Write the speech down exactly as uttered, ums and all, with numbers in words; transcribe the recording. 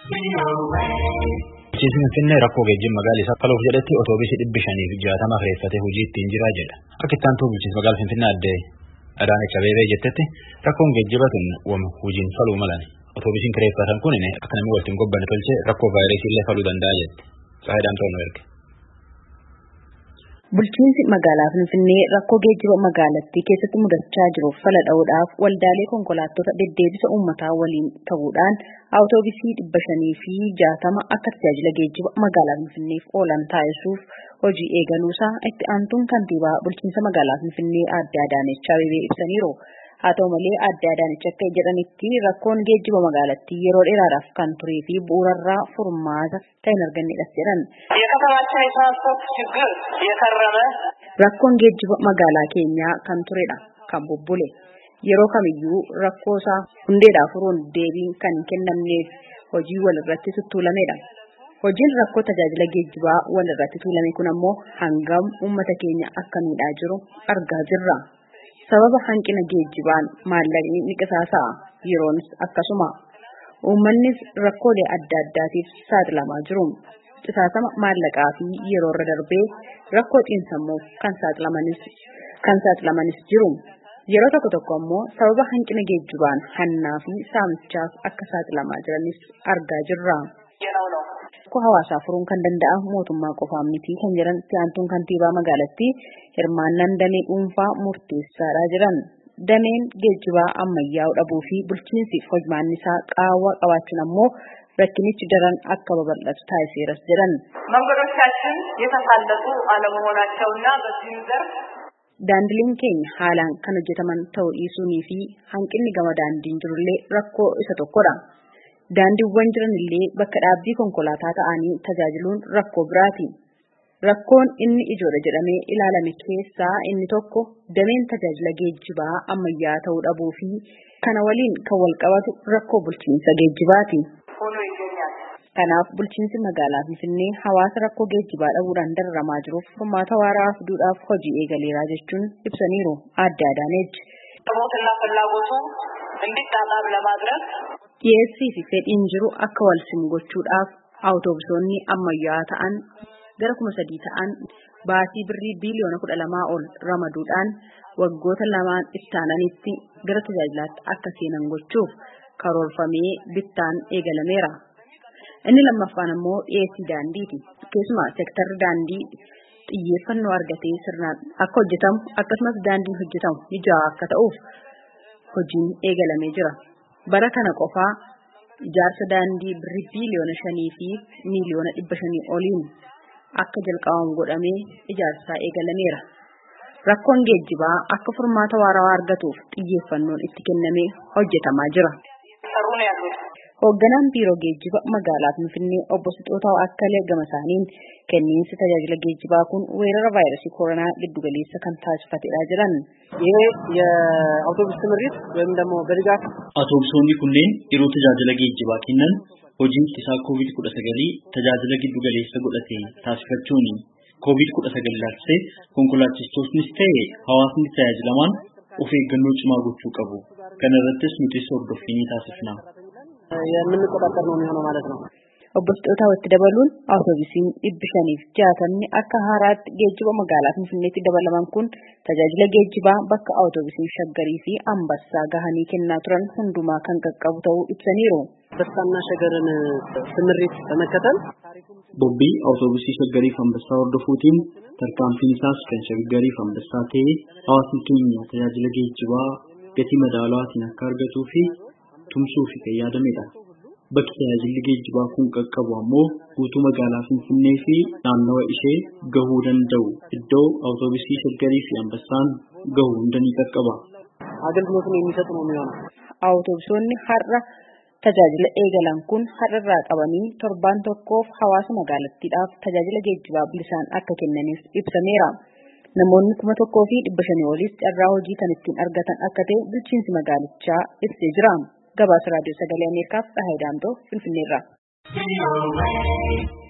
Bulchiinsi Finfinnee rakkoo geejjiba magaalaa isaa qaluuf jedhetti otoobiisii dhibbi shanii fi jaatama kireeffatee hojii ittiin jiraa jedha. Akka itti aantuu bulchiinsa magaalaa Finfinnee addee Adaanech Abeebee jettetti rakkoon geejjiba kun wama hojiin faluu malan. Otoobiisiin kireeffatan kun akka namni walitti hin gobbanne tolchee rakkoo vaayirasii illee faluu danda'a jetti. Saayidaan ta'uu nu erge. Bulchiinsi magaalaa Finfinnee rakkoo geejjiba magaalattii keessatti mudachaa jiruuf fala dha'uudhaaf waldaalee konkolaattota deddeebisa uummataa waliin ta'uudhaan awutoobisii dhibba shanii fi jaatama akka tajaajila geejjiba magaalaa Finfinneef oolan taasisuuf hojii eegaluusaa itti aantuun kantiibaa bulchiinsa magaalaa Finfinnee aadde Adaanech Abeebee ibsaniiru. Haa ta'u malee aadde Adaanech akka jedhanitti rakkoon geejjiba magaalattii yeroo dheeraadhaaf kan turee fi bu'uurarraa furmaata kan hin argannedhas jedhan. Rakkoon geejjiba magaalaa keenyaa kan turedha, kan bubbule. Yeroo kamiyyuu rakkoo isaa hundeedhaa furuun deebiin kan hin kennamneef hojii walirratti tuttuulamedha. Hojiin rakkoo tajaajila geejjibaa walirratti tuulame kun ammoo hangam uummata keenya akka miidhaa jiru argaa jirra. Sababa hanqina geejjibaan maallaqni ni qisaasa'a, yeroonis akkasuma. Uummannis rakkoolee adda addaatiif saaxilamaa jiru. Qisaasama maallaqaa fi yeroo irra darbee rakkoo xiinsammuuf kan saaxilamanis kan saaxilamanis jiru. Yeroo tokko tokko ammoo sababa hanqina geejjibaan hannaa fi saamichaaf akka saaxilamaa jiranis argaa jirra. Rakkoo hawaasaa furuun kan danda'amu mootummaa qofaan miti kan jedhan itti aantuun kantiibaa magaalattii hirmaannaan damee dhuunfaa murteessaadha jedhan. Dameen geejjibaa ammayyaa'uu dhabuu fi bulchiinsi hojmaanni isaa qaawwaa qabaachuun ammoo rakkinichi daran akka babal'atu taasiseeras jedhan. መንገዶቻችን የተሳለጡ አለመሆናቸውና በዚህ ዘርፍ daandileen keenya haalaan kan hojjetaman ta'uu dhiisuunii fi hanqinni gama daandiin jirullee rakkoo isa tokkodha. Daandiiwwan jiran illee bakka dhaabbii konkolaataa ta'anii tajaajiluun rakkoo biraati. Rakkoon inni ijoodha jedhamee ilaalame keessaa inni tokko dameen tajaajila geejjibaa ammayyaa ta'uu dhabuu fi kana waliin kan wal qabatu rakkoo bulchiinsa geejjibaati. Kanaaf bulchiinsi magaalaa Finfinnee hawaasa rakkoo geejjibaa dhabuudhaan dararamaa jiruuf furmaata waaraa fiduudhaaf hojii eegaleeraa jechuun ibsaniiru aadde Adaanech. Dhiyeessii fi fedhiin jiru akka wal simu gochuudhaaf awutoobisoonni ammayyaa ta'an gara kuma sadii ta'an baasii birrii biiliyoona kudha lamaa ol ramaduudhaan waggoota lamaan ittaananitti gara tajaajilaatti akka seenan gochuuf karoorfamee bittaan eegalameera. Inni lammaffaan ammoo dhiyeessii daandiiti. Keessumaa seektarri daandii xiyyeeffannoo argatee sirnaan akka hojjetamu akkasumas daandiin hojjetamu mijaawaa akka ta'uuf hojiin eegalamee jira. Bara kana qofaa ijaarsa daandii birrii biiliyoona shanii fi miiliyoona dhibba shanii oliin akka jalqabamu godhamee ijaarsaa eegalameera. Rakkoon geejjibaa akka furmaata waaraa argatuuf xiyyeeffannoon itti kennamee hojjetamaa jira. Hoogganaan biiroo geejjiba magaalaa Finfinnee obbo Sixootaa Akkalee gama isaaniin kenniinsi tajaajila geejjibaa kun weerara vaayirasii koronaa giddugaleessa kan taasifatedha jedhan. የአውቶቡስ ትምሪት ወይም ደግሞ በድጋፍ አውቶቡሶonni kunneen yeroo tajaajila geejjibaa kennan hojiin isaa ኮቪድ kudha sagal tajaajila giddugaleessa godhate taasifachuun ኮቪድ kudha sagal laatsee konkolaachistoonnis ta'e hawaasni tajaajilamaan of eeggannoo cimaa gochuu qabu. Kana irrattis nuti hordofii taasifna. የምንቆጣጠር ነው የሚሆነው ማለት ነው። Obbo Sixootaa itti dabaluun awutoobisiin dhibbi shanii fi jaatamni akka haaraatti geejjiba magaalaa Finfinneetti dabalaman kun tajaajila geejjibaa bakka awutoobisiin shaggarii fi ambassaa gahanii kennaa turan hundumaa kan qaqqabu ta'uu ibsaniiru. በስታና ሸገርን ትምሪት በመከተል bobbii awutoobisii shaggarii fi ambassaa hordofuutiin tarkaanfiin isaas kan shaggarii fi ambassaa ta'ee hawaasni keenya tajaajila geejjibaa gatii madaalawaatiin akka argatuu fi tumsuu fi kan yaadamedha. Bakki tajaajilli geejjibaa kun qaqqabu ammoo guutuu magaalaa Finfinnee fi naannawa ishee gahuu danda'u iddoo awutoobisii shaggarii fi ambassaan gahuu hunda ni qaqqaba. አገልግሎቱን የሚሰጥ ነው የሚሆነው። Awutoobisonni har'a tajaajila eegalan kun har'arraa qabanii torbaan tokkoof hawaasa magaalattiidhaaf tajaajila geejjibaa bilisaan akka kennaniif ibsameera. Namoonni kuma tokkoo fi dhibba shanii olis carraa hojii kan ittiin argatan akka ta'e bulchiinsi magaalichaa ibsee jira. Gabaasa raadiyoo sagalee Ameerikaaf Tsahaay Daamtoo Finfinneerraa.